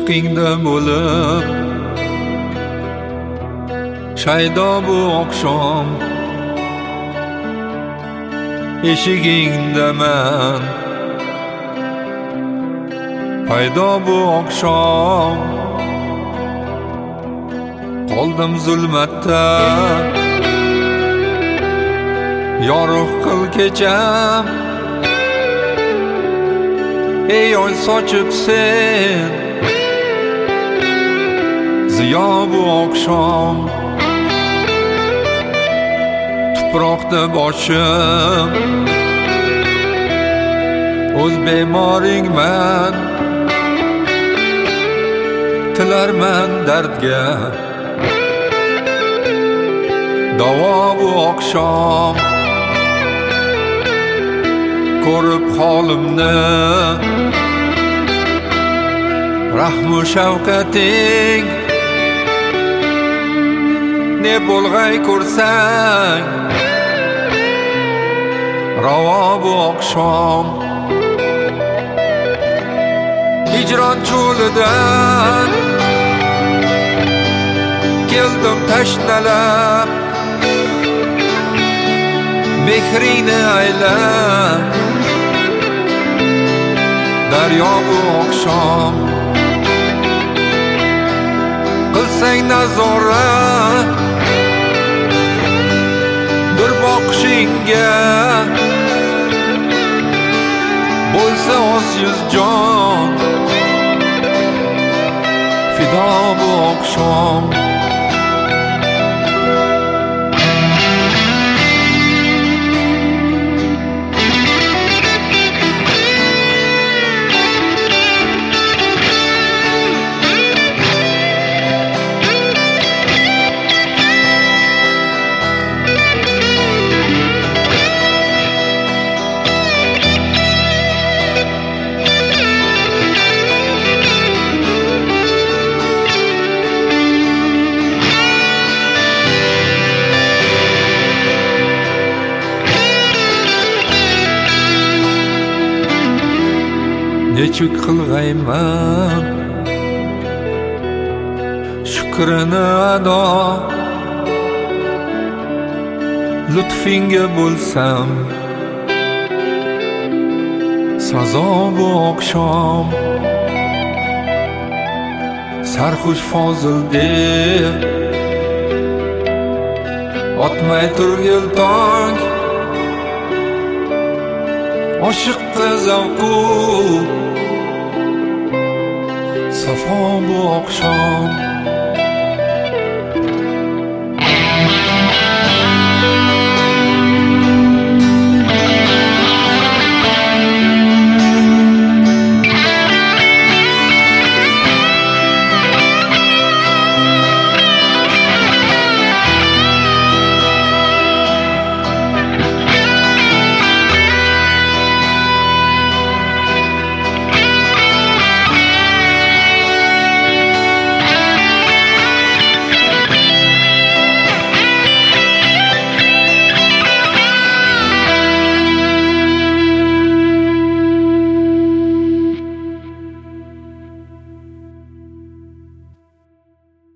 ishqingda bo'lib shaydo bu oqshom, eshigingda man paydo bu oqshom. Qoldim zulmatda, yorug' qil kecham, ey oy sochib sen ziyo bu oqshom. Tuproqda boshim, o'z bemoringman, tilarman dardga davo bu oqshom. Ko'rib holimni rahmu shafqating, ne bo'lg'ay ko'rsang ravo bu oqshom. Hijron cho'lidan keldim tashnalab, mehringni aylab daryo bu oqshom. Qilsang nazorat bir boqishingga, bo'lsa oz yuz jon fido bu oqshom. Nechuk qilg'ayman shukrini ado, lutfingga bo'lsam sazo bu oqshom. Sarxush fozil deb otmay turgil tong, oshiqqa zavqu safo bu oqshom.